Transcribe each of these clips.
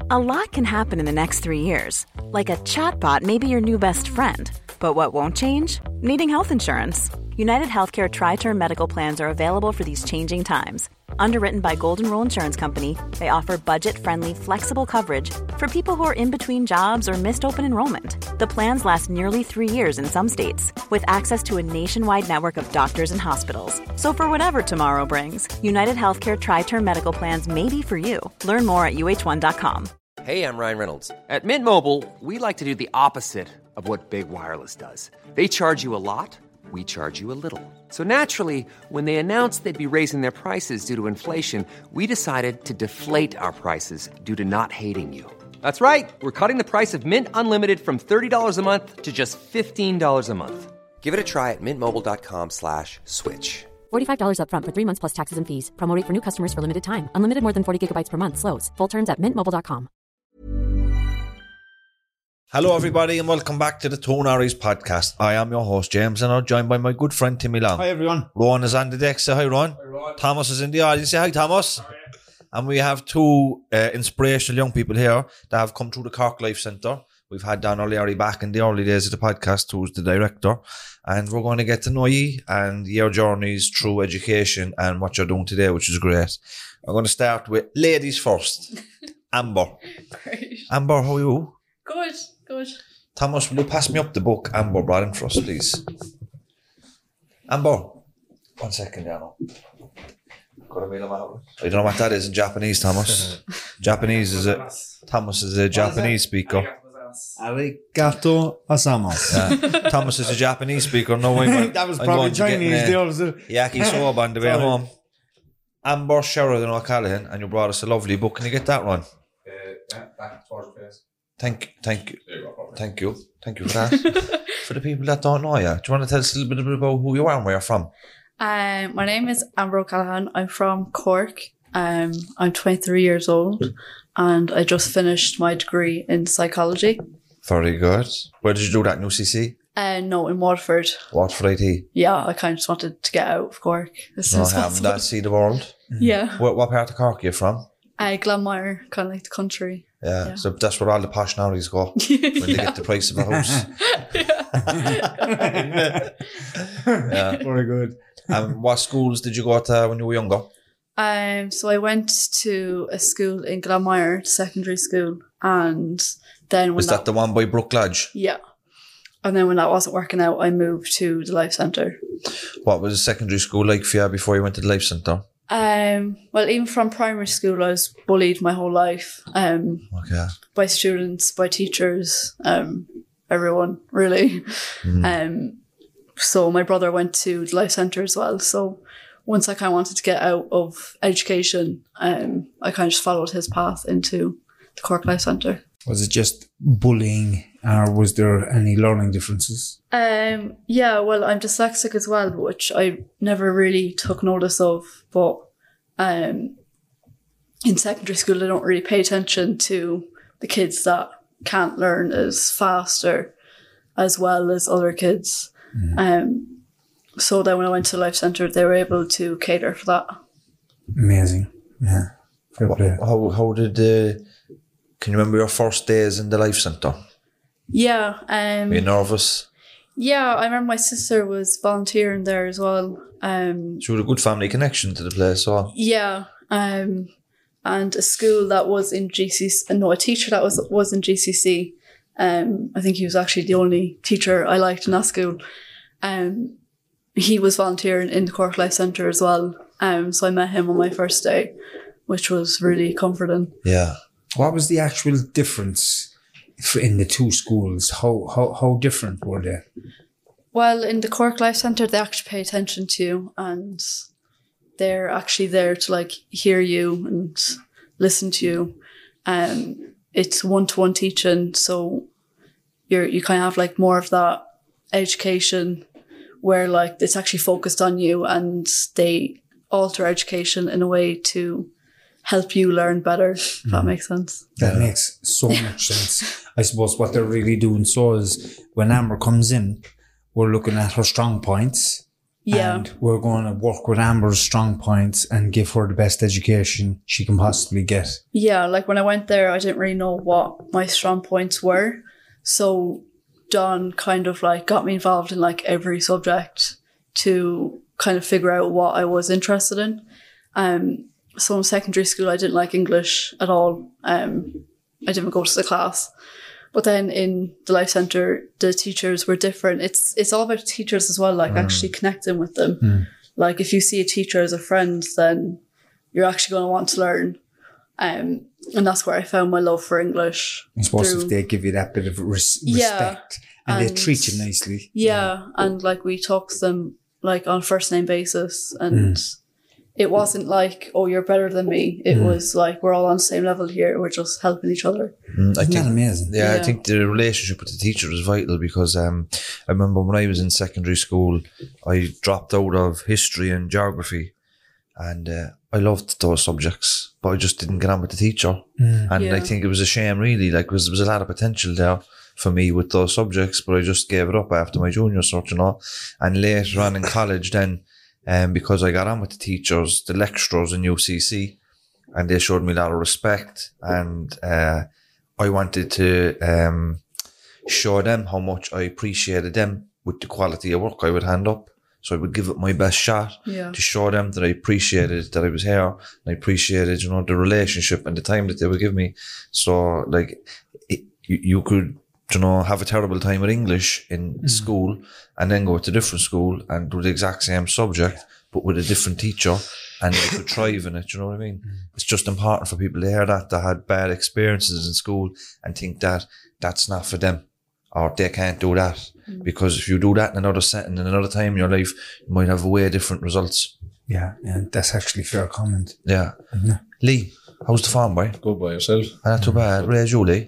A lot can happen in the next 3 years. Like a chatbot may be your new best friend. But what won't change? Needing health insurance. United Healthcare Tri-Term Medical Plans are available for these changing times. Underwritten by Golden Rule Insurance Company, they offer budget-friendly, flexible coverage for people who are in between jobs or missed open enrollment. The plans last nearly 3 years in some states, with access to a nationwide network of doctors and hospitals. So for whatever tomorrow brings, United Healthcare Tri-Term Medical Plans may be for you. Learn more at uh1.com. Hey, I'm Ryan Reynolds. At Mint Mobile, we like to do the opposite of what Big Wireless does. They charge you a lot. We charge you a little. So naturally, when they announced they'd be raising their prices due to inflation, we decided to deflate our prices due to not hating you. That's right. We're cutting the price of Mint Unlimited from $30 a month to just $15 a month. Give it a try at mintmobile.com/switch. $45 up front for 3 months plus taxes and fees. Promo rate for new customers for limited time. Unlimited more than 40 gigabytes per month. Slows full terms at mintmobile.com. Hello everybody and welcome back to the Tone Arries podcast. I am your host James and I'm joined by my good friend Timmy Long. Hi everyone. Ron is on the deck. Say hi Ron. Hi Ron. Thomas is in the audience. Say hi Thomas. Hi. And we have two inspirational young people here that have come through the Cork Life Centre. We've had Dan O'Leary back in the early days of the podcast, who's the director, and we're going to get to know you and your journeys through education and what you're doing today, which is great. I'm going to start with ladies first. Amber. Great. Amber, how are you? Good. Thomas, will you pass me up the book Amber brought in for us, please? Amber. 1 second, I don't know what that is in Japanese, Thomas. Japanese is it? Thomas is a Japanese speaker. Arigato asamos. Yeah. Thomas is a Japanese speaker. No way. That was probably Chinese. Yakisoba on the way home. Amber Sheridan O'Callaghan, and you brought us a lovely book. Can you get that one? Back towards the face. Thank you for that. For the people that don't know you, do you want to tell us a little bit about who you are and where you're from? My name is Amber O'Callaghan. I'm from Cork. I'm 23 years old and I just finished my degree in psychology. Very good. Where did you do that in UCC? No, in Waterford. Waterford IT? Yeah, I kind of just wanted to get out of Cork as soon as possible. See the world? Yeah. What part of Cork are you from? Glanmire, kind of like the country. Yeah, so that's where all the posh narries go when they get the price of a house. Yeah. Very good. What schools did you go to when you were younger? So I went to a school in Glanmire, secondary school, and then was that the one by Brook Lodge? Yeah. And then when that wasn't working out, I moved to the Life Centre. What was secondary school like for you before you went to the Life Centre? Well, even from primary school, I was bullied my whole life. By students, by teachers, everyone really. So my brother went to the Life Centre as well. So once I kind of wanted to get out of education, I kind of just followed his path into the Cork Life Centre. Was it just bullying or was there any learning differences? Yeah, well, I'm dyslexic as well, which I never really took notice of. But in secondary school, I don't really pay attention to the kids that can't learn as fast or as well as other kids. So then when I went to Life Centre, they were able to cater for that. Amazing. Yeah. How did... Can you remember your first days in the Life Centre? Yeah. Were you nervous? Yeah, I remember my sister was volunteering there as well. She had a good family connection to the place, so... Yeah. And a school that was in GCC... No, a teacher that was in GCC. I think he was actually the only teacher I liked in that school. He was volunteering in the Cork Life Centre as well. So I met him on my first day, which was really comforting. Yeah. What was the actual difference in the two schools? How different were they? Well, in the Cork Life Centre, they actually pay attention to you and they're actually there to like hear you and listen to you. It's one-to-one teaching, so you kind of have like more of that education where like it's actually focused on you and they alter education in a way to help you learn better, if that makes sense. That makes so much sense. I suppose what they're really doing so is when Amber comes in, we're looking at her strong points Yeah. And we're going to work with Amber's strong points and give her the best education she can possibly get. Yeah, like when I went there, I didn't really know what my strong points were. So Don kind of like got me involved in like every subject to kind of figure out what I was interested in. So in secondary school, I didn't like English at all. I didn't go to the class. But then in the Life Centre, the teachers were different. It's all about teachers as well, like actually connecting with them. Like if you see a teacher as a friend, then you're actually going to want to learn. And that's where I found my love for English. I suppose if they give you that bit of respect and they treat you nicely. Yeah, and like we talk to them like on first name basis, and it wasn't like, oh, you're better than me. It was like, we're all on the same level here. We're just helping each other. Isn't that amazing? Yeah, I think the relationship with the teacher is vital because I remember when I was in secondary school, I dropped out of history and geography, and I loved those subjects, but I just didn't get on with the teacher. And I think it was a shame, really, like, because there was a lot of potential there for me with those subjects, but I just gave it up after my junior cert, you know. And later on in college then, because I got on with the teachers, the lecturers in UCC, and they showed me a lot of respect, and I wanted to show them how much I appreciated them with the quality of work I would hand up. So I would give it my best shot to show them that I appreciated that I was here, and I appreciated, you know, the relationship and the time that they would give me. So like you could, you know, have a terrible time with English in school and then go to a different school and do the exact same subject, but with a different teacher, and they could thrive in it, you know what I mean? It's just important for people to hear that had bad experiences in school and think that that's not for them, or they can't do that. Because if you do that in another setting, in another time in your life, you might have way different results. Yeah, that's actually a fair comment. Yeah. Lee, how's the farm, boy? Good by yourself. Not too bad. Where's you, Lee?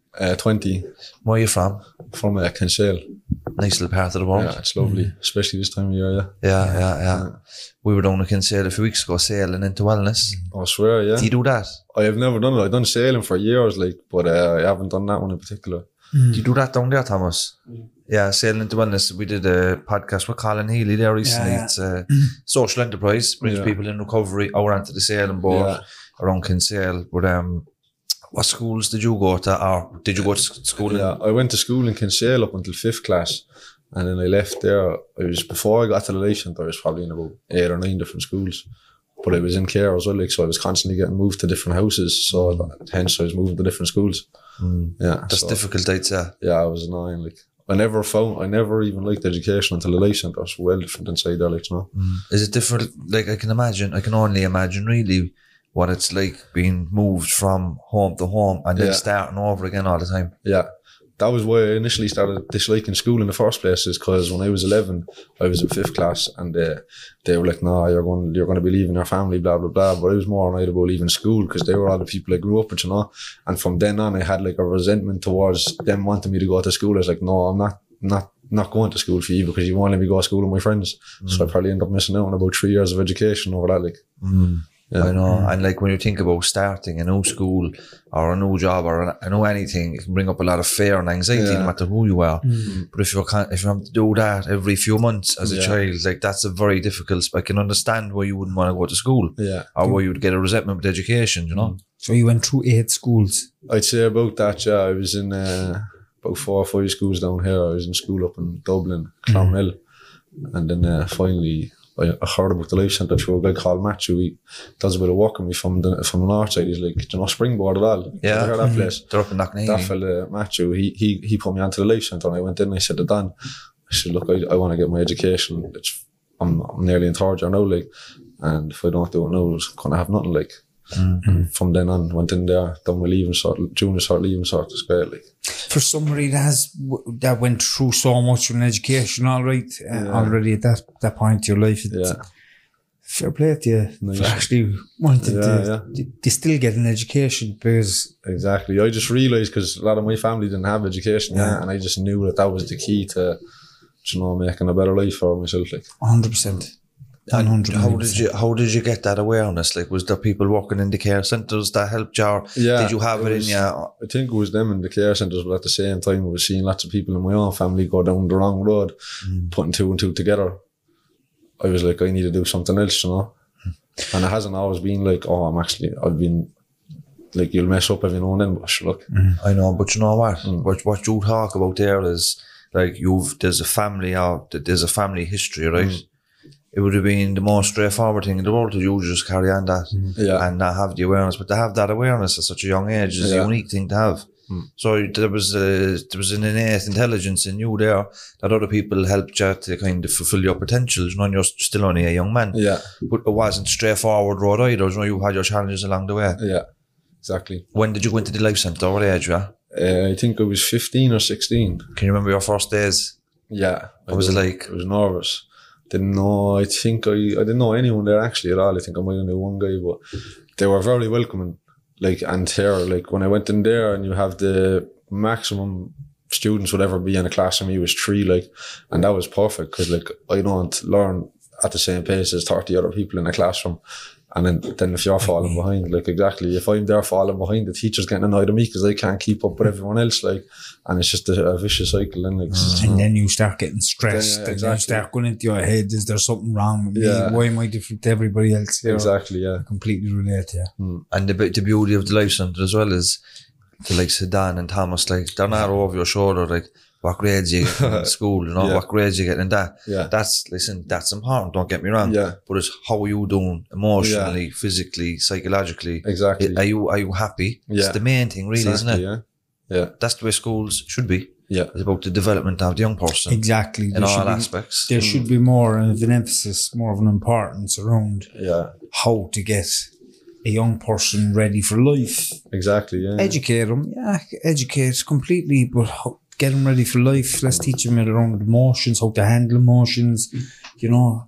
20. Where are you from? From Kinsale. Nice little part of the world. Yeah, it's lovely, especially this time of year, Yeah. We were down in Kinsale a few weeks ago sailing into wellness. I swear, yeah. Do you do that? I have never done it. I've done sailing for years, like, but I haven't done that one in particular. Do you do that down there, Thomas? Yeah, sailing into wellness. We did a podcast with Colin Healy there recently. Yeah. It's a social enterprise, brings people in recovery out onto the sailing boat around Kinsale. But what schools did you go to, or did you go to school? Yeah, I went to school in Kinsale up until 5th class, and then I left there. Before I got to the Life Centre, I was probably in about 8 or 9 different schools. But I was in care as well, like, so I was constantly getting moved to different houses. So hence I was moving to different schools. Yeah, that's difficult, I'd say. Yeah, I was annoying. Like, I never even liked education until the Life Centre. It was well different inside there, like, you know. Is it different? Like, I can only imagine really what it's like being moved from home to home and then starting over again all the time. Yeah. That was why I initially started disliking school in the first place, is because when I was 11, I was in 5th class, and they were like, "No, you're going to be leaving your family, blah blah blah." But I was more annoyed about leaving school because they were all the people I grew up with, you know. And from then on, I had like a resentment towards them wanting me to go to school. I was like, "No, I'm not going to school for you because you won't let me go to school with my friends." So I probably ended up missing out on about 3 years of education over that, like. I know, and like when you think about starting a new school or a new job or a new anything, it can bring up a lot of fear and anxiety no matter who you are. But if you have to do that every few months as a child, like, that's a very difficult. I can understand why you wouldn't want to go to school, or why you would get a resentment with education, you know. So you went through 8 schools. I'd say about that. Yeah, I was in about 4 or 5 schools down here. I was in school up in Dublin, Clonmel, and then finally I heard about the Life Centre through a guy called Matthew. He does a bit of work with me from the north side. He's like, do you know Springboard at all? Yeah. I heard that place. They're up in Knocknaheeny. That fella, Matthew, he put me onto the Life Centre, and I went in and I said to Dan, I said, look, I want to get my education. I'm nearly in 3rd year now, like, and if I don't do it now, I'm going to have nothing, like. And from then on, went in there, done my junior cert, leaving cert, it's great, like. For somebody that went through so much in education, already at that point in your life, fair play to you. Nice. For actually wanted to still get an education, because exactly. I just realised, because a lot of my family didn't have education, and I just knew that was the key to, you know, making a better life for myself, like. 100%. And how did you get that awareness? Like, was there people working in the care centres that helped you, or did you have it in you? I think it was them in the care centres, but at the same time I was seeing lots of people in my own family go down the wrong road, putting 2 and 2 together. I was like, I need to do something else, you know. And it hasn't always been like, oh, I've been like, you'll mess up every now and then, but look. I know, but you know what? What you talk about there is like there's a family history, right? It would have been the most straightforward thing in the world to you just carry on that and not have the awareness. But to have that awareness at such a young age is a unique thing to have. So there was an innate intelligence in you there that other people helped you to kind of fulfill your potential. You know, and you're still only a young man. Yeah. But it wasn't straightforward road either. You know, you had your challenges along the way. Yeah, exactly. When did you go into the Life Centre? What age were you? I think I was 15 or 16. Can you remember your first days? Yeah. What was it like? I was nervous. Didn't know. I think I didn't know anyone there actually at all. I think I might have knew one guy, but they were very welcoming. Like, and here, like when I went in there, and you have the maximum students would ever be in a class, and me was 3, like, and that was perfect because like I don't learn at the same pace as 30 other people in a classroom. And then if you're falling behind, like exactly, if I'm there falling behind, the teacher's getting annoyed at me because I can't keep up with everyone else, like, and it's just a vicious cycle. Then, like, and then you start getting stressed, then, and you start going into your head, is there something wrong with me? Why am I different to everybody else? You know, exactly, yeah. I completely relate, yeah. And the beauty of the Life Centre as well is the likes of Dan and Thomas, like, they're not over your shoulder, like, what grades you get in school, you know, what grades you get in that. Yeah. That's important, don't get me wrong. Yeah. But it's how are you doing emotionally, physically, psychologically. Exactly. Are you happy? Yeah. It's the main thing, really, isn't it? Yeah. Yeah. That's the way schools should be. Yeah. It's about the development of the young person. Exactly. In all aspects. There should be more of an emphasis, more of an importance around how to get a young person ready for life. Exactly, yeah. Educate them, educate completely, but get them ready for life. Let's teach them around emotions, how to handle emotions, you know,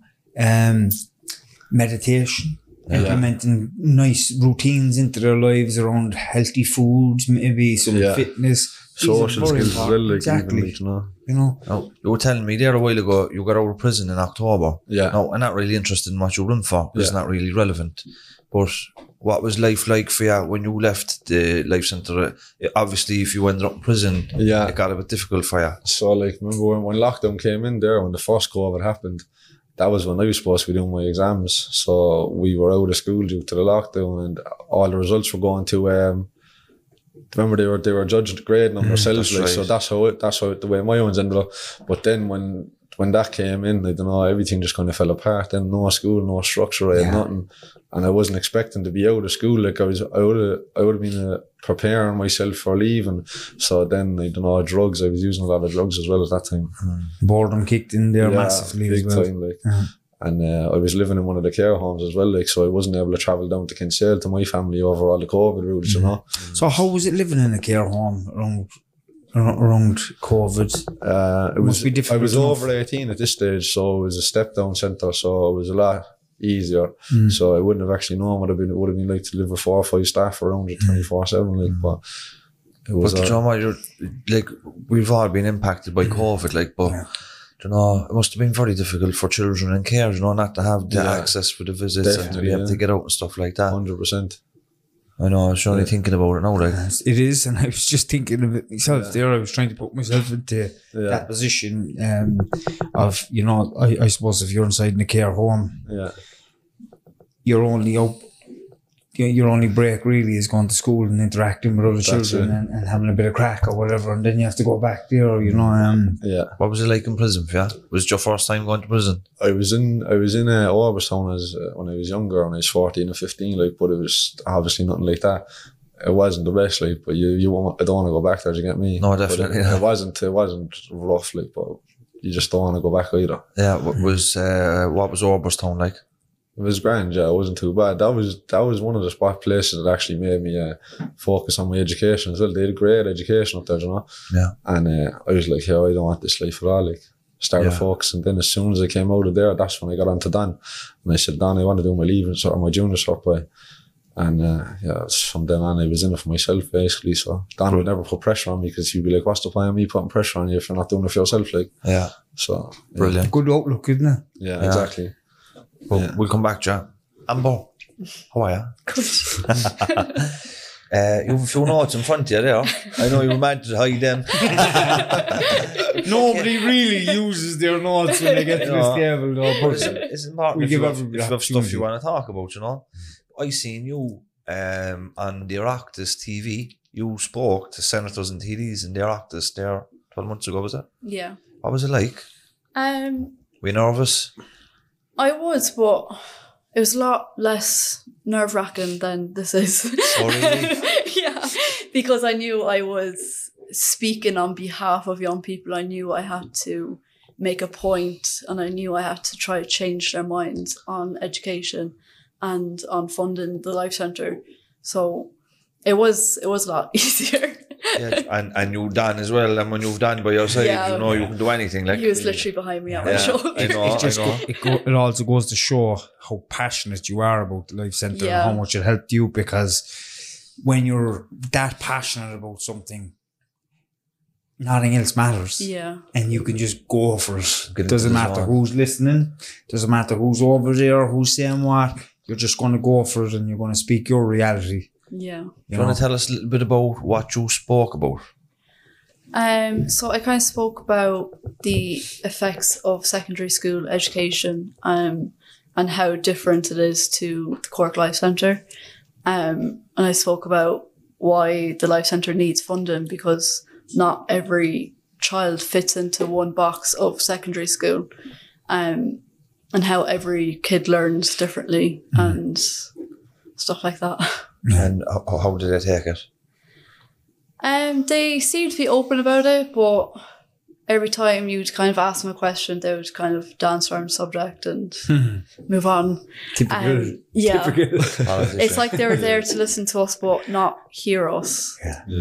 meditation, implementing nice routines into their lives around healthy foods, maybe some fitness. Social skills as well, like, exactly. Even, like, you know. Now, you were telling me there a while ago you got out of prison in October. Yeah. Now, I'm not really interested in what you were in for. It's not really relevant. But what was life like for you when you left the Life Centre? Obviously, if you ended up in prison, it got a bit difficult for you. So, like, remember when lockdown came in there, when the first COVID happened, that was when I was supposed to be doing my exams. So we were out of school due to the lockdown, and all the results were going to remember they were judging the grade on themselves, like, so that's how the way my ones ended up. But then when that came in, I don't know, everything just kind of fell apart. Then no school, no structure, I had nothing, and I wasn't expecting to be out of school. Like I would have been preparing myself for leaving. So then I don't know, drugs. I was using a lot of drugs as well at that time. Boredom kicked in there massively big as well. time, like. And I was living in one of the care homes as well, like, so I wasn't able to travel down to Kinsale to my family over all the COVID routes, you know. So how was it living in a care home around COVID? It must be difficult I was enough. over 18 at this stage, so it was a step down centre, so it was a lot easier. So I wouldn't have actually known what it would have been like to live with 4 or 5 staff around you 24/7, like, but it was. But you know what, like, we've all been impacted by COVID, like, but you know, it must have been very difficult for children in care, you know, not to have the access for the visits and to be able to get out and stuff like that. 100%. I know, I was only thinking about it now, like. It is, and I was just thinking of it myself there. I was trying to put myself into that position of, you know, I suppose if you're inside in a care home, you're only out, your only break really is going to school and interacting with other children and having a bit of crack or whatever, and then you have to go back there, you know. What was it like in prison for you? Was it your first time going to prison? I was in Orberstown when I was younger, when I was 14 or 15, like, but it was obviously nothing like that. It wasn't the best, like, but I don't want to go back there, do you get me? No, definitely. It wasn't rough, like, but you just don't want to go back either. Yeah, what was Orberstown like? It was grand, yeah. It wasn't too bad. That was one of the spot places that actually made me focus on my education as well. They had a great education up there, you know. Yeah. And I was like, I don't want this life at all. Like, started focusing. Then as soon as I came out of there, that's when I got onto Dan. And I said, Dan, I want to do my leaving or my junior cert by. And from then on, I was in it for myself basically. So Dan would never put pressure on me because he'd be like, "What's the point of me putting pressure on you if you're not doing it for yourself?" Like, So brilliant, good outlook, isn't it? Yeah, exactly. But we'll come back, Jack. Amber, how are you? You have a few notes in front of you there. I know you're mad to hide them. Nobody really uses their notes when they get to this table, though. But It's important we if give you have everybody stuff opportunity. you want to talk about, you know. I seen you on the Oireachtas TV. You spoke to senators and TDs in the Oireachtas there 12 months ago, was it? Yeah. What was it like? Were you nervous? I was, but it was a lot less nerve-wracking than this is. Oh, really? Yeah, because I knew I was speaking on behalf of young people. I knew I had to make a point, and I knew I had to try to change their minds on education and on funding the Life Centre. So it was a lot easier. Yeah, and you Dan as well. And when you've Dan by your side, Yeah. you know you can do anything. Like He was literally behind me at my yeah, shoulder. I know. it also goes to show how passionate you are about the Life Centre Yeah. and how much it helped you, because when you're that passionate about something, nothing else matters. Yeah. And you can just go for it. Get It doesn't into the matter zone. who's listening, doesn't matter who's over there, who's saying what, you're just going to go for it and you're going to speak your reality. Yeah. You You want know? to tell us a little bit about what you spoke about? So I kind of spoke about the effects of secondary school education and how different it is to the Cork Life Centre. And I spoke about why the Life Centre needs funding, because not every child fits into one box of secondary school, and how every kid learns differently and stuff like that. And how did they take it? They seemed to be open about it, but every time you'd kind of ask them a question, they would kind of dance around the subject and move on. Typical. Yeah. Politician. It's like they were there to listen to us, but not hear us.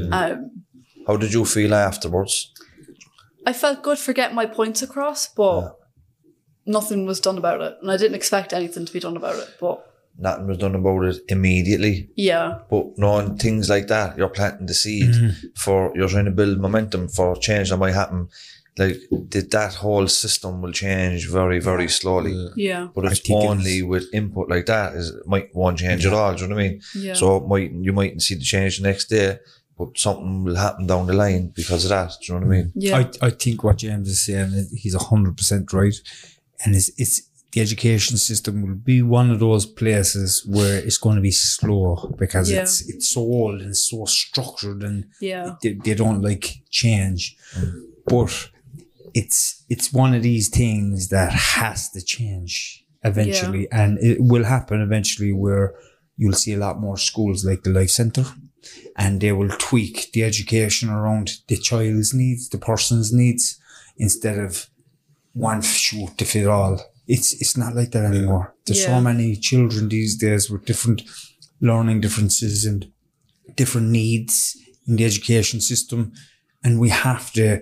How did you feel afterwards? I felt good for getting my points across, but nothing was done about it. And I didn't expect anything to be done about it, but Nothing was done about it immediately. yeah. But knowing things like that, you're planting the seed you're trying to build momentum for change that might happen. Like that whole system will change very, very slowly. Yeah. But it's only with input like that won't change at all. Do you know what I mean? Yeah. So you mightn't see the change the next day, but something will happen down the line because of that. Do you know what I mean? Yeah. I think what James is saying, he's 100% right. And it's the education system will be one of those places where it's going to be slow, because Yeah. it's so old and so structured, and Yeah. they don't like change. But it's one of these things that has to change eventually, and it will happen eventually, where you'll see a lot more schools like the Life Centre, and they will tweak the education around the child's needs, the person's needs, instead of one shoe to fit all. It's not like that anymore. There's so many children these days with different learning differences and different needs in the education system, and we have to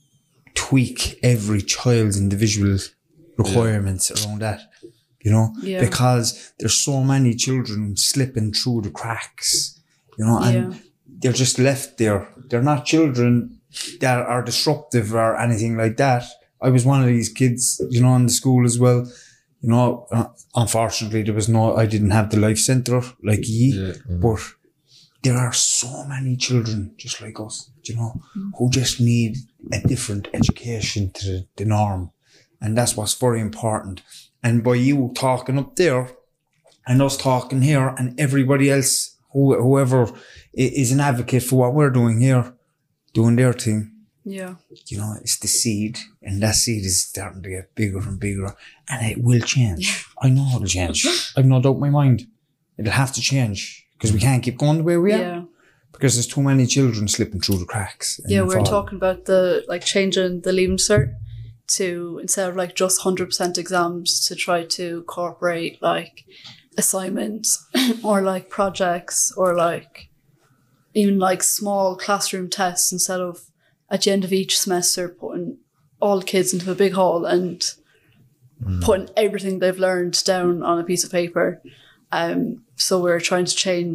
tweak every child's individual requirements around that, you know, because there's so many children slipping through the cracks, you know, and they're just left there. They're not children that are disruptive or anything like that. I was one of these kids, you know, in the school as well. You know, unfortunately, I didn't have the Life Centre like ye, but there are so many children just like us, you know, who just need a different education to the norm. And that's what's very important. And by you talking up there and us talking here and everybody else, whoever is an advocate for what we're doing here, doing their thing, Yeah. you know, it's the seed, and that seed is starting to get bigger and bigger, and it will change. I know it'll change. I've no doubt in my mind. It'll have to change, because we can't keep going the way we are. Yeah. Because there's too many children slipping through the cracks. Yeah, we were falling. talking about changing the Leaving Cert to, instead of just 100% exams, to try to incorporate assignments or projects or even small classroom tests, instead of at the end of each semester putting all the kids into a big hall and putting everything they've learned down on a piece of paper. So we're trying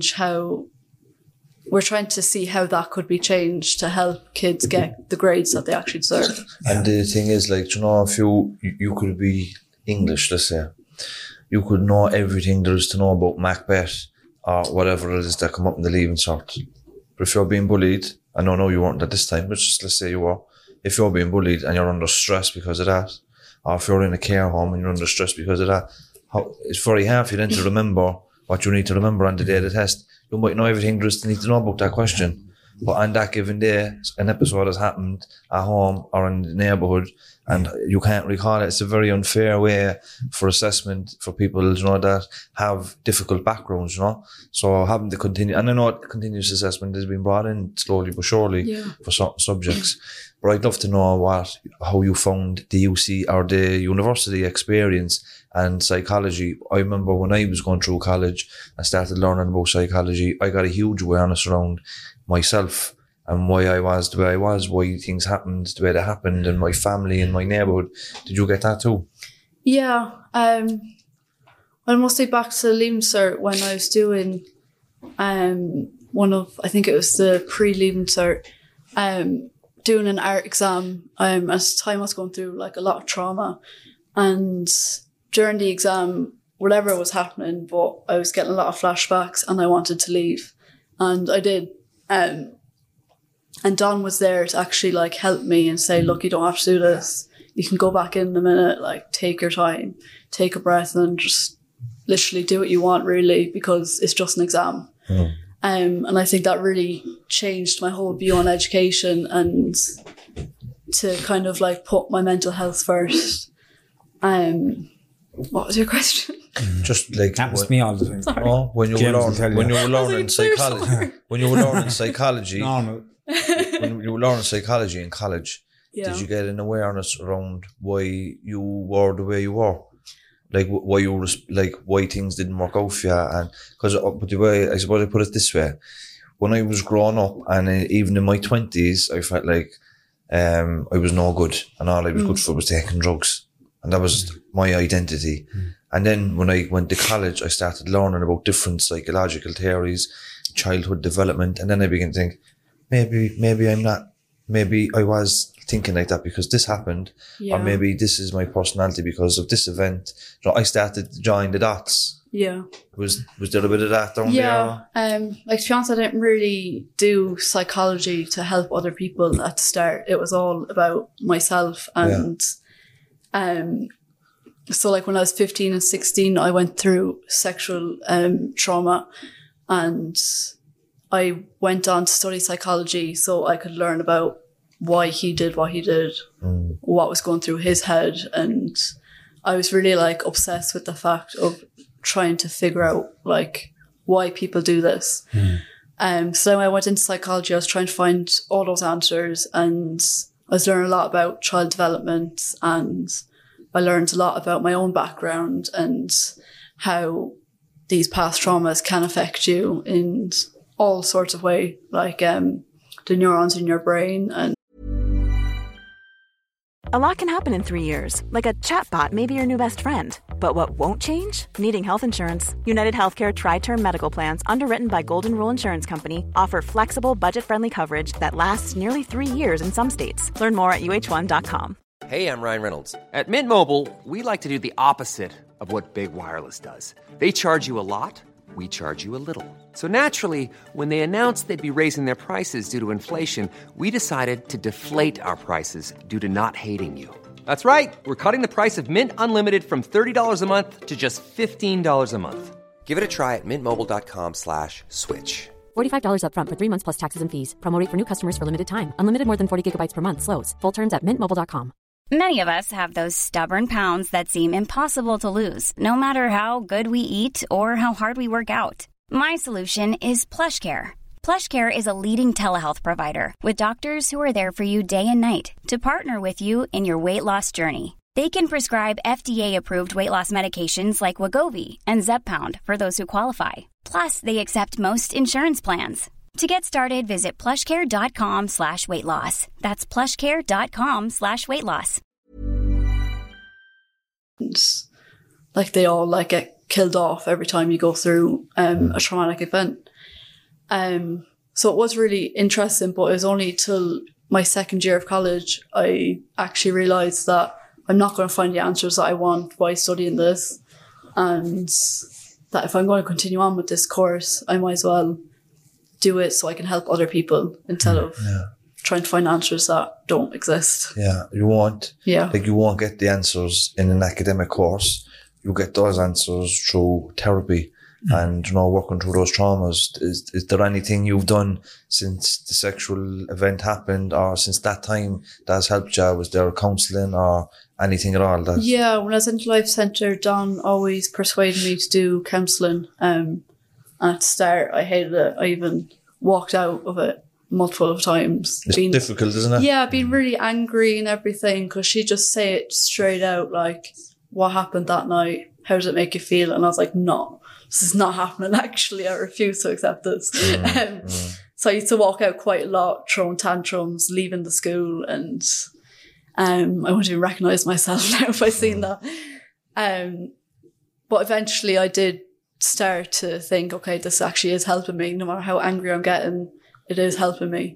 to see how that could be changed to help kids get the grades that they actually deserve. And the thing is, if you could be English, let's say, you could know everything there is to know about Macbeth or whatever it is that come up in the leaving cert. But if you're being bullied, I know you weren't at this time, but just let's say you were. If you're being bullied and you're under stress because of that, or if you're in a care home and you're under stress because of that, it's very hard for you then to remember what you need to remember on the day of the test. You might know everything you just need to know about that question. But on that given day, an episode has happened at home or in the neighbourhood and you can't recall it. It's a very unfair way for assessment for people, that have difficult backgrounds, So having to continue, and I know continuous assessment has been brought in slowly but surely for certain subjects. But I'd love to know how you found the UC or the university experience and psychology. I remember when I was going through college and started learning about psychology, I got a huge awareness around myself and why I was the way I was, why things happened the way they happened, and my family and my neighbourhood. Did you get that too? Yeah. Well, mostly back to Leaving Cert when I was doing I think it was the pre-Leaving Cert, doing an art exam. At the time I was going through like a lot of trauma, and during the exam, whatever was happening, but I was getting a lot of flashbacks and I wanted to leave. And I did. And Don was there to actually like help me and say, look, you don't have to do this. You can go back in a minute, like take your time, take a breath and just literally do what you want really, because it's just an exam. And I think that really changed my whole view on education and to kind of like put my mental health first. What was your question? Just like that was me all the time. Oh, when you were learning psychology, when you were learning psychology, when you were learning psychology in college, did you get an awareness around why you were the way you were? Like why you were, like why things didn't work out for you? And because the way I suppose I put it this way, when I was growing up and even in my 20s, I felt like I was no good, and all I was good for was taking drugs, and that was my identity. And then when I went to college, I started learning about different psychological theories, childhood development, and then I began to think, maybe I'm not, maybe I was thinking like that because this happened, or maybe this is my personality because of this event. I started to join the dots. Yeah. Was there a bit of that down there? Like to be honest, I didn't really do psychology to help other people at the start. It was all about myself and so like when I was 15 and 16, I went through sexual trauma, and I went on to study psychology so I could learn about why he did what he did, what was going through his head. And I was really like obsessed with the fact of trying to figure out like why people do this. So when I went into psychology, I was trying to find all those answers, and I was learning a lot about child development, and I learned a lot about my own background and how these past traumas can affect you in all sorts of ways, like the neurons in your brain. And A lot can happen in 3 years, like a chatbot may be your new best friend. But what won't change? Needing health insurance. United Healthcare Tri-Term Medical Plans, underwritten by Golden Rule Insurance Company, offer flexible, budget-friendly coverage that lasts nearly 3 years in some states. Learn more at uh1.com. Hey, I'm Ryan Reynolds. At Mint Mobile, we like to do the opposite of what Big Wireless does. They charge you a lot, we charge you a little. So naturally, when they announced they'd be raising their prices due to inflation, we decided to deflate our prices due to not hating you. That's right. We're cutting the price of Mint Unlimited from $30 a month to just $15 a month. Give it a try at mintmobile.com/switch. $45 up front for 3 months plus taxes and fees. Promo rate for new customers for limited time. Unlimited more than 40 gigabytes per month slows. Full terms at mintmobile.com. Many of us have those stubborn pounds that seem impossible to lose, no matter how good we eat or how hard we work out. My solution is PlushCare. PlushCare is a leading telehealth provider with doctors who are there for you day and night to partner with you in your weight loss journey. They can prescribe FDA-approved weight loss medications like Wegovy and Zepbound for those who qualify. Plus, they accept most insurance plans. To get started, visit plushcare.com/weightloss. That's plushcare.com/weightloss. Like they all like get killed off every time you go through a traumatic event. So it was really interesting, but it was only till my second year of college I actually realised that I'm not going to find the answers that I want by studying this. And that if I'm going to continue on with this course, I might as well do it so I can help other people instead of trying to find answers that don't exist. Yeah, you won't. Yeah. Like, you won't get the answers in an academic course. You get those answers through therapy and, you know, working through those traumas. Is there anything you've done since the sexual event happened or since that time that has helped you? Was there counselling or anything at all? Yeah, when I was in the Life Centre, Don always persuaded me to do counselling. And at the start, I hated it. I even walked out of it multiple times. It's difficult, isn't it? Yeah, being really angry and everything, because she'd just say it straight out, like, what happened that night? How does it make you feel? And I was like, no, this is not happening, actually. I refuse to accept this. So I used to walk out quite a lot, throwing tantrums, leaving the school, and I wouldn't even recognise myself now if I seen that. But eventually I did start to think, okay, this actually is helping me. No matter how angry I'm getting, it is helping me.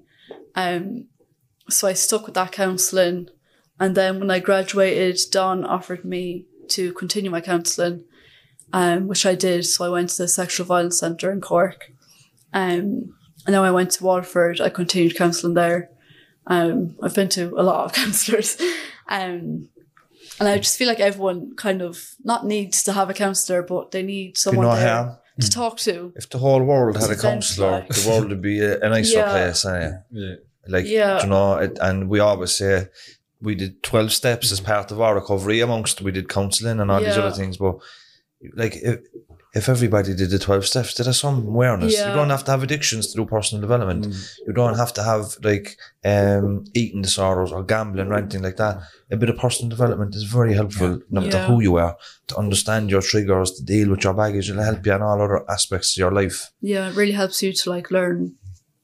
So I stuck with that counselling. And then when I graduated, Don offered me to continue my counselling, which I did. So I went to the Sexual Violence Centre in Cork. And then I went to Waterford. I continued counselling there. I've been to a lot of counsellors. And I just feel like everyone kind of not needs to have a counsellor, but they need someone there to talk to. If the whole world had a counsellor, the world would be a nicer place. Like, you know, and we always say we did 12 steps as part of our recovery we did counselling and all these other things. But like, if everybody did the 12 steps, there's some awareness. You don't have to have addictions to do personal development. You don't have to have like eating disorders or gambling or anything like that. A bit of personal development is very helpful, no matter who you are, to understand your triggers, to deal with your baggage. It'll help you in all other aspects of your life. Yeah, it really helps you to like learn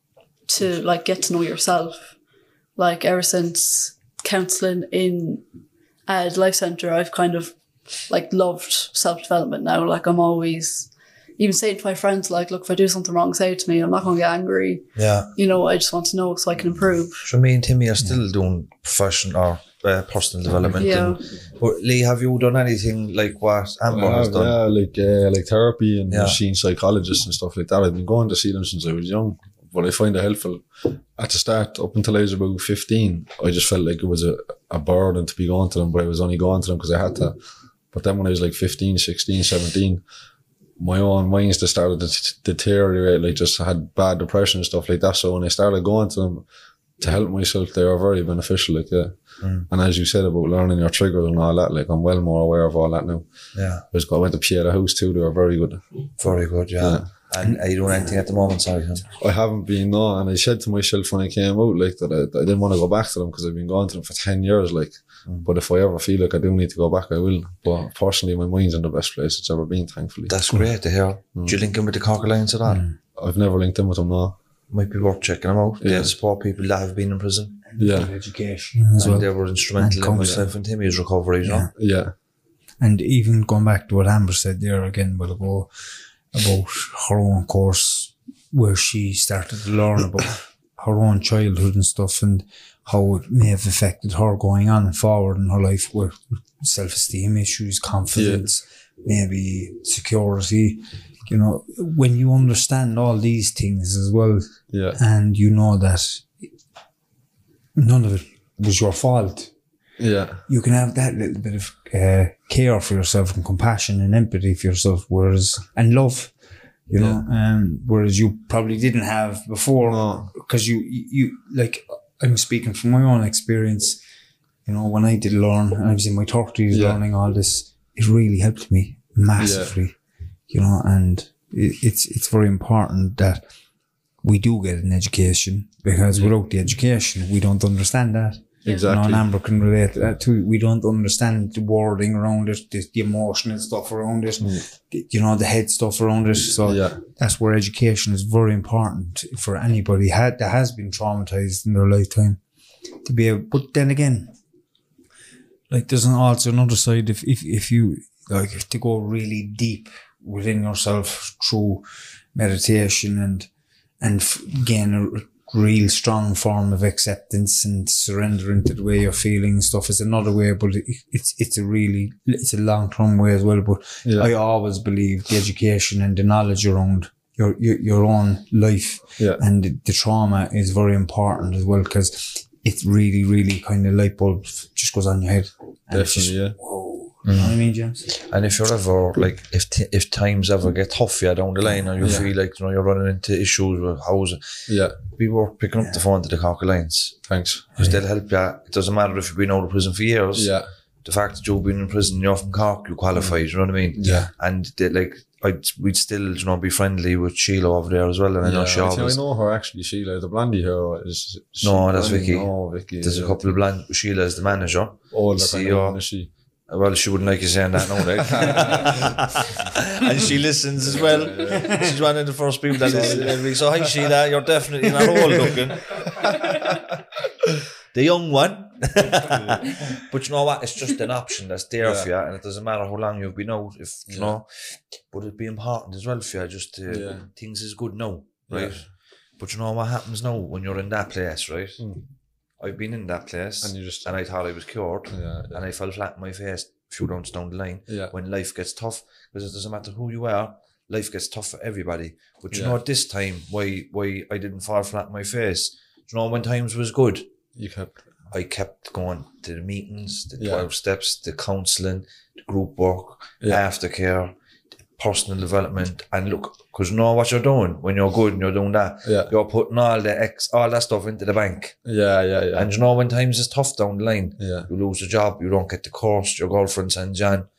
to like get to know yourself. Like ever since counselling in the Life Centre, I've kind of like loved self-development now. Like I'm always even saying to my friends, like, look, if I do something wrong, say it to me. I'm not going to get angry. Yeah. You know, I just want to know so I can improve. So me and Timmy are still doing professional or personal development. Yeah. But Lee, have you done anything like what Amber has done? Yeah, like therapy and seeing psychologists and stuff like that. I've been going to see them since I was young. But I find it helpful. At the start, up until I was about 15, I just felt like it was a burden to be going to them, but I was only going to them because I had to. But then when I was like 15, 16, 17, my own minds just started to deteriorate, like just had bad depression and stuff like that. So when I started going to them to help myself, they were very beneficial, like, And as you said about learning your triggers and all that, like I'm well more aware of all that now. Yeah. I went to Pieta House too, they were very good. Very good, yeah. And are you doing anything at the moment, sorry? I haven't been, no, and I said to myself when I came out, like, that I didn't want to go back to them because I've been going to them for 10 years, like, but if I ever feel like I do need to go back, I will. But personally, my mind's in the best place it's ever been, thankfully. That's great to hear. Do you link in with the Cork Alliance at all? I've never linked in with them, no. Might be worth checking them out. They support people that have been in prison. Yeah. Education as well. They were instrumental in myself and Timmy's recovery, you know? Yeah. And even going back to what Amber said there again, we'll go about her own course where she started to learn about her own childhood and stuff and how it may have affected her going on and forward in her life with self-esteem issues, confidence, maybe security. You know, when you understand all these things as well, and you know that none of it was your fault, you can have that little bit of care for yourself and compassion and empathy for yourself, and love, you know, whereas you probably didn't have before, because you like, I'm speaking from my own experience, you know, when I did learn, and I was in my 30s learning all this, it really helped me massively, you know, and it's very important that we do get an education, because without the education, we don't understand that. Exactly. You know, and Amber can relate to that too. We don't understand the wording around it, the emotional stuff around it, you know, the head stuff around it. So that's where education is very important for anybody that has been traumatized in their lifetime to be able. But then again, like there's also another side. If you like to go really deep within yourself through meditation and gain a real strong form of acceptance and surrendering to the way you're feeling stuff is another way, but it's a long-term way as well. But I always believe the education and the knowledge around your own life and the trauma is very important as well, because it really, really kind of light bulb just goes on your head. And Definitely, whoa. You know what I mean, James? And if you're ever, like, if times ever get tough for you down the line, or you feel like, you know, you're running into issues with housing, be worth picking up the phone to the Cork Alliance. Thanks. Because they'll help you. It doesn't matter if you've been out of prison for years. Yeah. The fact that you've been in prison, you're from Cork, you qualified, you know what I mean? Yeah. And they, like, we'd still, you know, be friendly with Sheila over there as well. And I know she always... I know her actually, Sheila. The Blondie here is... No, that's Vicky. No, Vicky. There's a couple of blonde... Sheila is the manager. Oh, the CEO. Is she? Well, she wouldn't like you saying that, no, right? And she listens as well. She's one of the first people that listens every week. So, hi, Sheila, you're definitely not old looking. The young one. But you know what? It's just an option that's there for you, and it doesn't matter how long you've been out, if you know. But it'd be important as well for you, just to, things is good now, right? But you know what happens now when you're in that place, right? I've been in that place, and I thought I was cured, and I fell flat on my face a few rounds down the line when life gets tough, because it doesn't matter who you are, life gets tough for everybody. But you know, at this time, why I didn't fall flat on my face, you know, when times was good, I kept going to the meetings, the 12 steps, the counselling, the group work, aftercare, personal development, and look, because you know what you're doing when you're good and you're doing that, you're putting all that stuff into the bank. And you know, when times is tough down the line, you lose a job, you don't get the course, your girlfriend sends you on,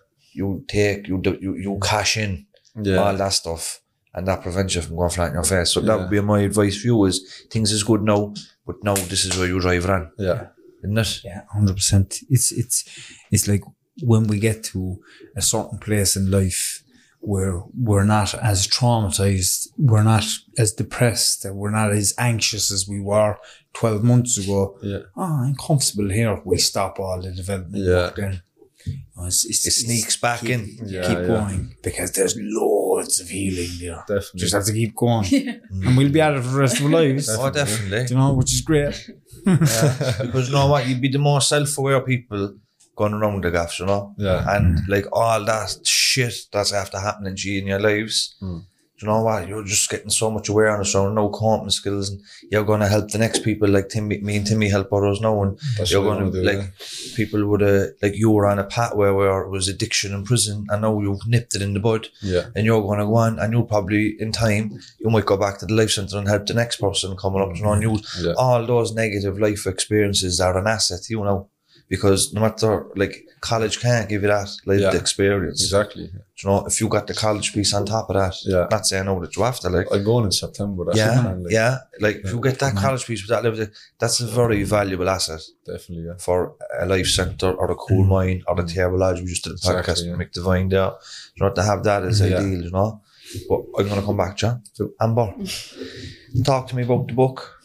you cash in, all that stuff, and that prevents you from going flat in your face. So that would be my advice for you, is things is good now, but now this is where you drive on. Isn't it? Yeah, 100%. It's like when we get to a certain place in life where we're not as traumatized, we're not as depressed, we're not as anxious as we were 12 months ago. I'm comfortable here. We stop all the development work then. It sneaks back in. Keep going, because there's loads of healing there. Definitely. Just have to keep going. And we'll be at it for the rest of our lives. Oh, definitely. You know, which is great. Because you know what, you'd be the more self-aware people going around the gaffs, you know? And like all that shit that's after happening to you in your lives, you know what, you're just getting so much awareness around no coping skills, and you're going to help the next people, like me and Timmy help others now, and that's you're going to like people would like you were on a pathway where it was addiction in prison, and now you've nipped it in the bud, and you're going to go on, and you'll probably in time you might go back to the life centre and help the next person coming up, you know, and you all those negative life experiences are an asset, you know. Because no matter, like, college can't give you that lived experience. Exactly. You know, if you got the college piece on top of that, not saying now that you have to, like. I'm going in September. That's like if you get that college piece with that lived, that's a very valuable asset. Definitely, for a life centre or a cool mine or the table lodge. We just did a podcast with Mick Devine there. You know, to have that is ideal, you know. But I'm going to come back, John. To Amber. Talk to me about the book.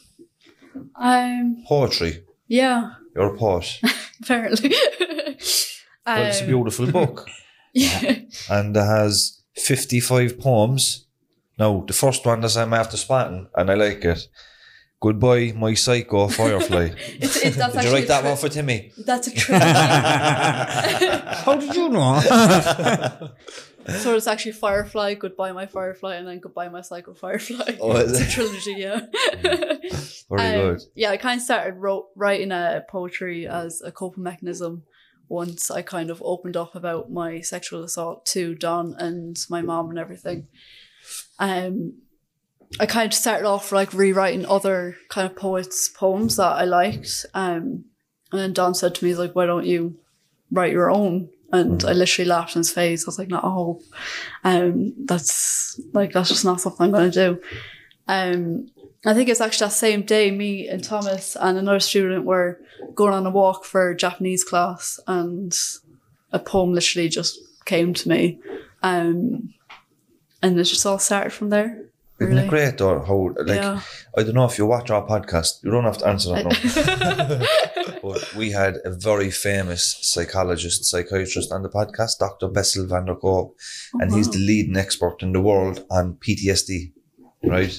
Poetry. Yeah. You're a poet. Apparently. Well, it's a beautiful book. And it has 55 poems. Now, the first one is I'm after spotting, and I like it. Goodbye, my psycho firefly. Did you write that one for Timmy? That's a trilogy. How did you know? So it's actually Firefly, Goodbye My Firefly, and then Goodbye My Psycho Firefly. Oh, is it's a trilogy, yeah. Very good. Yeah, I kind of started writing poetry as a coping mechanism once I kind of opened up about my sexual assault to Don and my mom and everything. I kind of started off like rewriting other kind of poets' poems that I liked. And then Don said to me, he's like, why don't you write your own? And I literally laughed in his face. I was like, not a hope. That's just not something I'm going to do. I think it's actually that same day, me and Thomas and another student were going on a walk for Japanese class, and a poem literally just came to me. And it just all started from there. Isn't it great though, how, like, I don't know if you watch our podcast, you don't have to answer that now. But we had a very famous psychiatrist on the podcast, Dr. Bessel van der Kolk, and he's the leading expert in the world on PTSD, right?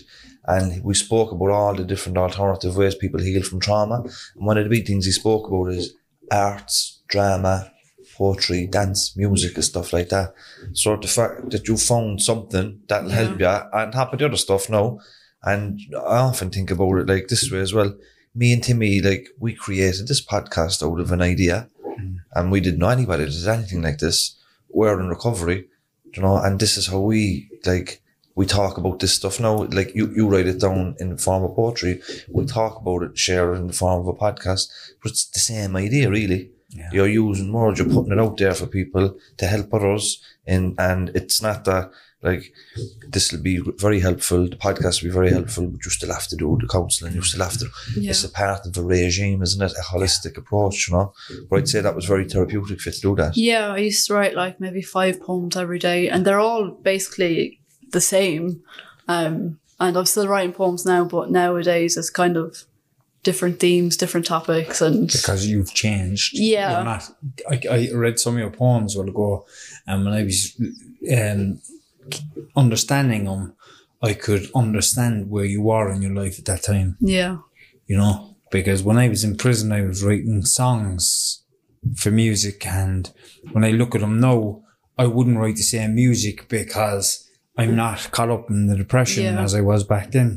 And we spoke about all the different alternative ways people heal from trauma. And one of the big things he spoke about is arts, drama, poetry, dance, music and stuff like that. So the fact that you found something that'll help you on top of the other stuff now. And I often think about it like this way as well. Me and Timmy, like, we created this podcast out of an idea, and we didn't know anybody that did anything like this. We're in recovery, you know, and this is how we talk about this stuff now. Like, you write it down in the form of poetry, we talk about it, share it in the form of a podcast, but it's the same idea, really. Yeah. You're using words, you're putting it out there for people to help others, and it's not that, like, this will be very helpful, the podcast will be very helpful, but you still have to do the counselling, you still have to, it's a part of a regime, isn't it? A holistic approach, you know? But I'd say that was very therapeutic for you to do that. Yeah, I used to write like maybe 5 poems every day, and they're all basically the same. And I'm still writing poems now, but nowadays it's kind of different themes, different topics, and because you've changed. Yeah. You're not, I read some of your poems a while ago, and when I was understanding them, I could understand where you are in your life at that time. Yeah. You know, because when I was in prison, I was writing songs for music, and when I look at them now, I wouldn't write the same music because I'm not caught up in the depression as I was back then.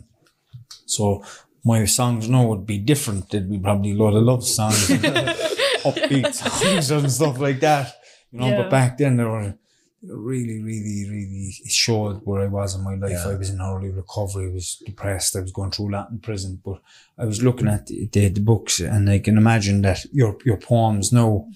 So my songs now would be different. They'd be probably a lot of love songs and upbeat songs and stuff like that. You know, but back then they were really, really, really showed where I was in my life. I was in early recovery. I was depressed. I was going through a lot in prison. But I was looking at the books, and I can imagine that your poems now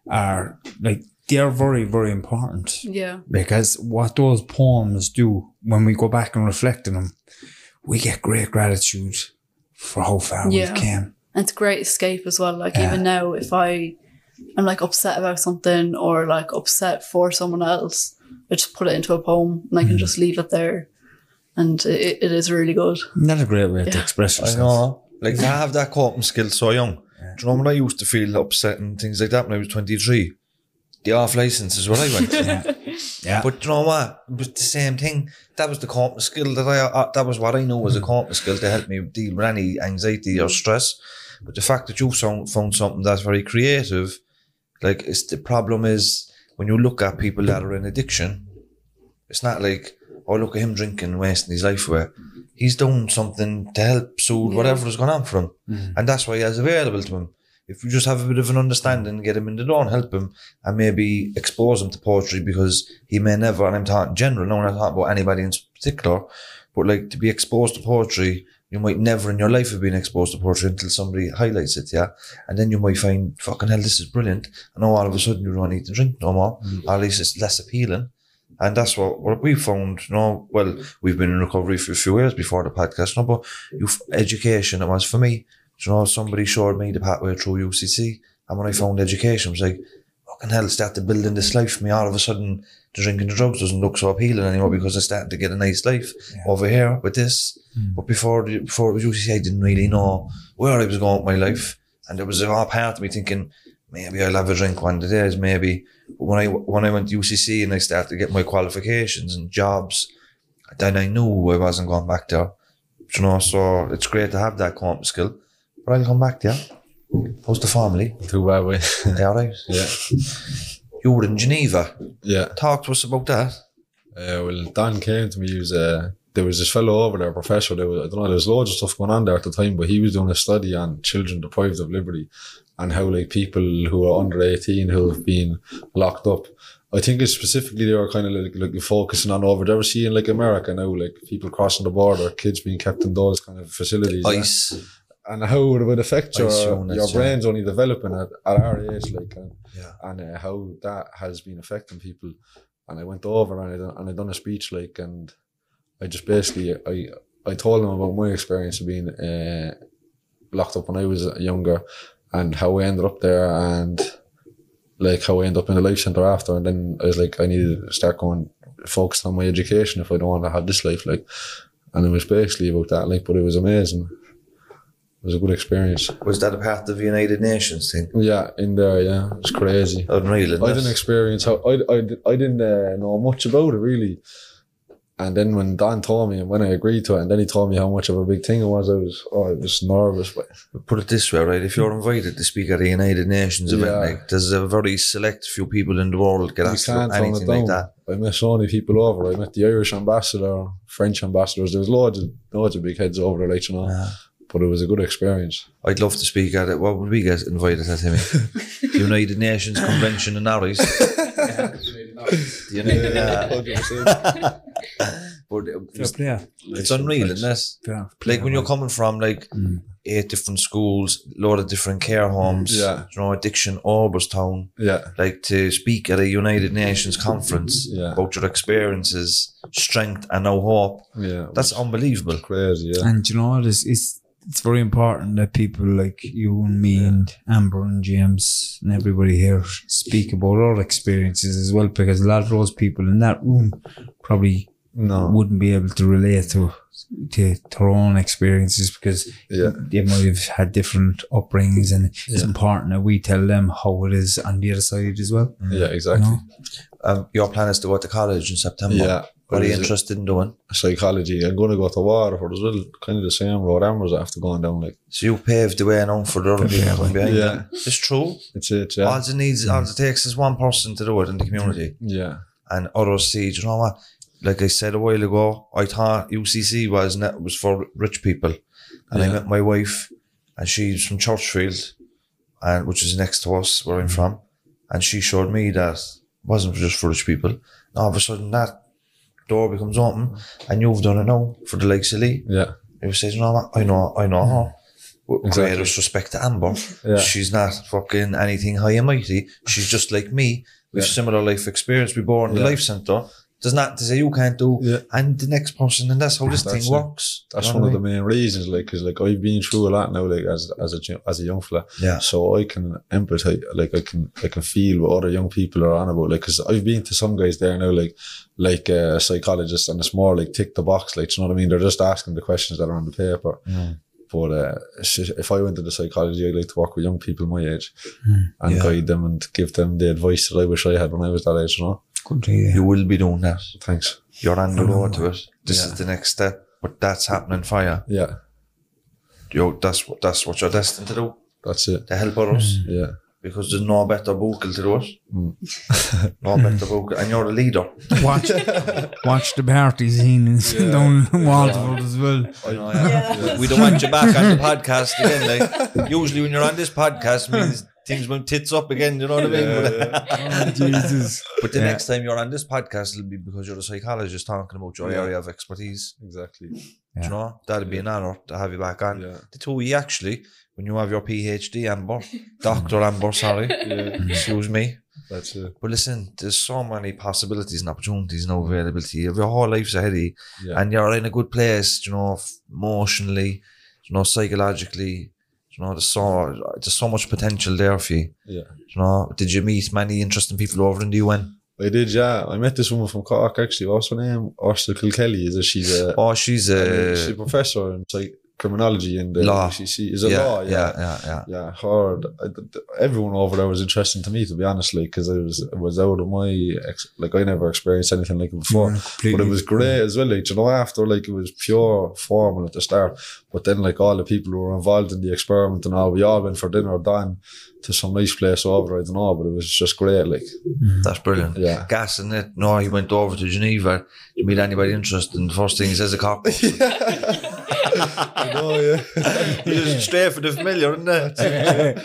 are like, they're very, very important. Yeah. Because what those poems do, when we go back and reflect on them, we get great gratitude for how far we've came. And it's a great escape as well. Like, even now, if I'm like upset about something or like upset for someone else, I just put it into a poem and I can just leave it there. And it is really good. That's a great way to express yourself. I know. Like, to have that coping skill so young. Do you know when I used to feel upset and things like that when I was 23? The off license is what I went. Yeah. But you know what? It was the same thing. That was the coping skill that was what I knew was a coping skill to help me deal with any anxiety or stress. But the fact that you found something that's very creative, like, it's the problem is when you look at people that are in addiction, it's not like, oh, look at him drinking and wasting his life away. He's doing something to help soothe whatever is going on for him. And that's why he has available to him. If you just have a bit of an understanding, get him in the door and help him, and maybe expose him to poetry, because he may never, and I'm talking general, no, I'm not talking about anybody in particular, but like, to be exposed to poetry, you might never in your life have been exposed to poetry until somebody highlights it, and then you might find, fucking hell, this is brilliant, and all of a sudden you don't need to drink no more, or at least it's less appealing. And that's what we found, you know. Well, we've been in recovery for a few years before the podcast, you know, but education, it was for me. You know, somebody showed me the pathway through UCC, and when I found education, I was like, fucking hell, started building this life for me. All of a sudden, the drinking the drugs doesn't look so appealing anymore, because I started to get a nice life over here with this. But before it was UCC, I didn't really know where I was going with my life, and there was a part of me thinking, maybe I'll have a drink one of the days, maybe. But when I went to UCC and I started to get my qualifications and jobs, then I knew I wasn't going back there. You know, so it's great to have that coping skill. But I'll come back to you. How's the family? Too bad way. They alright? Yeah. You were in Geneva. Yeah. Talk to us about that. Well, Dan came to me. He was, there was this fellow over there, professor. There was loads of stuff going on there at the time, but he was doing a study on children deprived of liberty, and how, like, people who are under 18 who have been locked up. I think it's specifically they were kind of like focusing on over there. Seeing like America now, like people crossing the border, kids being kept in those kind of facilities. ICE. Yeah? And how it would affect your brain's only developing at our age, like, and how that has been affecting people. And I went over and I done a speech, like, and I just basically, I told them about my experience of being locked up when I was younger, and how I ended up there, and like how I ended up in the life centre after. And then I was like, I needed to start focused on my education if I don't want to have this life, like. And it was basically about that, like, but it was amazing. It was a good experience. Was that a part of the United Nations thing? Yeah, in there, yeah. It was crazy. Unreal, I didn't experience how, I didn't know much about it, really. And then when Don told me and when I agreed to it, and then he told me how much of a big thing it was, I was nervous. But put it this way, right? If you're invited to speak at a United Nations event, like, there's a very select few people in the world get asked for anything like that. I met so many people over. I met the Irish ambassador, French ambassadors. There was loads of big heads over there, like, you know. Yeah. But it was a good experience. I'd love to speak at it. What would we get invited at, Timmy? The United Nations Convention in Aries. But it's unreal, isn't it? Like when you're coming from like 8 different schools, a lot of different care homes, you know, Addiction, Alberstown, like to speak at a United Nations conference about your experiences, strength and no hope. That's unbelievable. Crazy, And you know what, it's very important that people like you and me and Amber and James and everybody here speak about our experiences as well, because a lot of those people in that room probably wouldn't be able to relate to their own experiences, because they might have had different upbringings, and it's important that we tell them how it is on the other side as well. Yeah, exactly. You know? Your plan is to go to college in September. Yeah. What are you interested in doing? Psychology. I'm going to go to Waterford as well. Kind of the same road Amber's after going down. Like. So you paved the way now for the other people behind you. It's true. It's it, yeah. All it takes is one person to do it in the community. Yeah. And others see, you know what? Like I said a while ago, I thought UCC was for rich people. And I met my wife, and she's from Churchfield, which is next to us, where I'm from. And she showed me that it wasn't just for rich people. And all of a sudden, that door becomes open, and you've done it now for the likes of Lee. Yeah. You say, you know what? I know her. With greatest respect to Amber. She's not fucking anything high and mighty. She's just like me, with similar life experience. We born in the life centre. There's not to say you can't do, and the next person, and that's how this thing works. That's one of the main reasons, like, because like I've been through a lot now, like as a young fella. Yeah. So I can empathize, like I can feel what other young people are on about, like, because I've been to some guys there now, like a psychologist, and it's more like tick the box, like, you know what I mean? They're just asking the questions that are on the paper. But if I went into psychology, I'd like to work with young people my age and guide them and give them the advice that I wish I had when I was that age, you know? You will be doing that. Thanks. You're on the road to it. This is the next step, but that's happening for you. Yeah. That's what you're destined to do. That's it. To help others. Yeah. Because there's no better vocal to do it. No better vocal. And you're the leader. Watch the party scene down Waterford as well. I know, We don't want you back on the podcast again. Like, usually when you're on this podcast means things went tits up again, you know what I mean? Oh, Jesus. But the next time you're on this podcast, it'll be because you're a psychologist talking about your area of expertise. Exactly. Do you know? That'd be an honour to have you back on. The two of you actually, when you have your PhD, Amber, Dr. Amber, sorry, excuse me. That's it. But listen, there's so many possibilities and opportunities now available to you. Your whole life's ahead of you, and you're in a good place, you know, emotionally, you know, psychologically. You know, there's so much potential there for you. Yeah. You know, did you meet many interesting people over in the UN? I did, yeah. I met this woman from Cork, actually. What's her name? Ursula Kilkelly. She's a professor in criminology in the law. UCC. Is it law? Yeah. Her, everyone over there was interesting to me, to be honest, like, because it was out of my, I never experienced anything like it before. But it was great as well, like, you know, after, like, it was pure formal at the start. But then, like, all the people who were involved in the experiment and all, we all went for dinner down to some nice place over, I don't know, but it was just great, like. That's brilliant. Yeah. Gas, isn't it? No, he went over to Geneva. You meet anybody interested, and the first thing he says, a cop. I know, yeah. He's straight for the familiar, isn't it?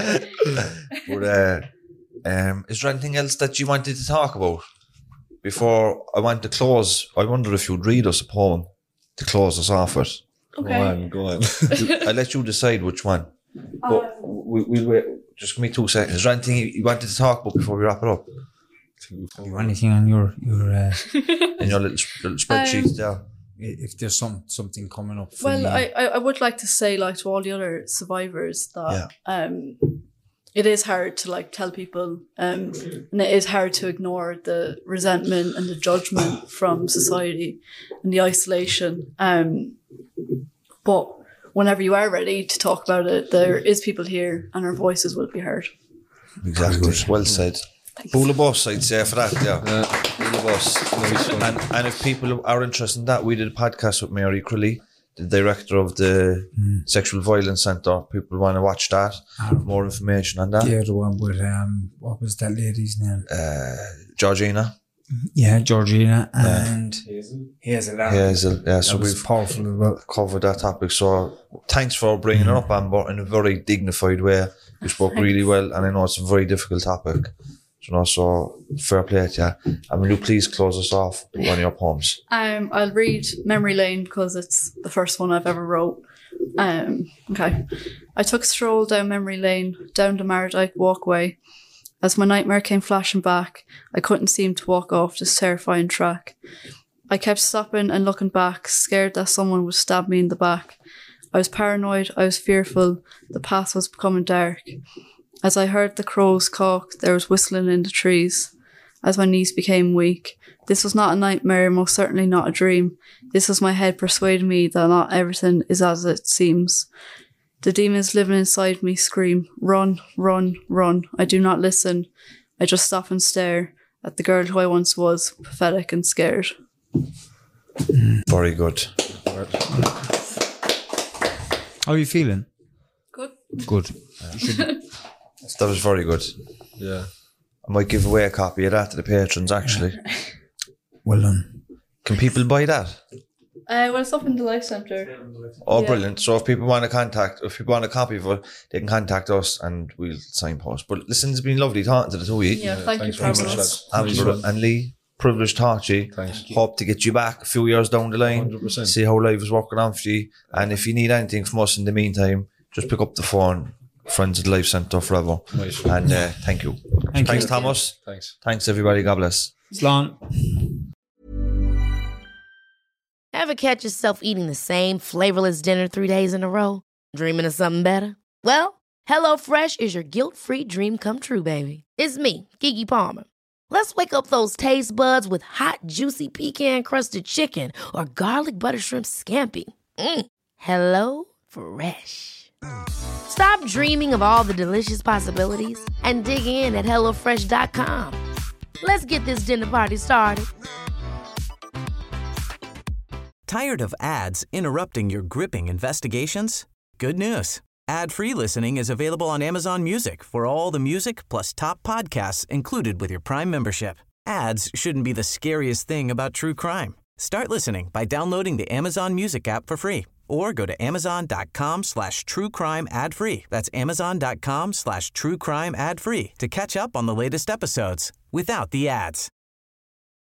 But is there anything else that you wanted to talk about? Before I want to close, I wonder if you'd read us a poem to close us off with. Okay. Go on. I'll let you decide which one. But we'll wait. Just give me 2 seconds. Is there anything you wanted to talk about before we wrap it up? Anything on your in your little spreadsheet there? If there's something coming up for well, you. I would like to say, like, to all the other survivors that it is hard to, like, tell people and it is hard to ignore the resentment and the judgment from society and the isolation. But whenever you are ready to talk about it, there is people here and our voices will be heard. Exactly. Well said. Full of boss, I'd say, for that, yeah. couple of us. And if people are interested in that, we did a podcast with Mary Crilley, the director of the Sexual Violence Centre. People want to watch that. More information on that. Yeah, the one with, what was that lady's name? Georgina. Yeah, Georgina and Hazel. Yeah, so we've powerful as well. Covered that topic. So thanks for bringing it up, Amber, in a very dignified way. You spoke really well, and I know it's a very difficult topic. So fair play to you. And will you please close us off with one of your poems? I'll read Memory Lane because it's the first one I've ever wrote. Okay. I took a stroll down Memory Lane, down the Mardyke walkway. As my nightmare came flashing back, I couldn't seem to walk off this terrifying track. I kept stopping and looking back, scared that someone would stab me in the back. I was paranoid, I was fearful, the path was becoming dark. As I heard the crows caw, there was whistling in the trees. As my knees became weak, this was not a nightmare, most certainly not a dream. This was my head persuading me that not everything is as it seems. The demons living inside me scream, run, run, run. I do not listen. I just stop and stare at the girl who I once was, pathetic and scared. Very good. How are you feeling? Good. Good. That was very good. Yeah. I might give away a copy of that to the patrons, actually. Well done. Can people buy that? Well, it's up in the Life Centre. Oh, Yeah. brilliant. So if people want a copy of it, they can contact us and we'll signpost. But listen, it's been lovely talking to the two of you. Yeah, thank you thanks for very having much, us. lads. Amber and Lee, privileged to talk to you. Thanks. Hope to get you back a few years down the line. 100%. See how life is working on for you. And if you need anything from us in the meantime, just pick up the phone. Friends at the Life Centre forever. Nice. And thank you. Thank Thanks, you. Thomas. Thanks. Thanks, everybody. God bless. Slán. Ever catch yourself eating the same flavorless dinner 3 days in a row? Dreaming of something better? Well, HelloFresh is your guilt-free dream come true, baby. It's me, Keke Palmer. Let's wake up those taste buds with hot, juicy pecan-crusted chicken or garlic butter shrimp scampi. Hello Fresh. Stop dreaming of all the delicious possibilities and dig in at HelloFresh.com. Let's get this dinner party started. Tired of ads interrupting your gripping investigations? Good news. Ad-free listening is available on Amazon Music for all the music plus top podcasts included with your Prime membership. Ads shouldn't be the scariest thing about true crime. Start listening by downloading the Amazon Music app for free or go to amazon.com/truecrime ad-free. That's amazon.com/truecrime ad-free to catch up on the latest episodes without the ads.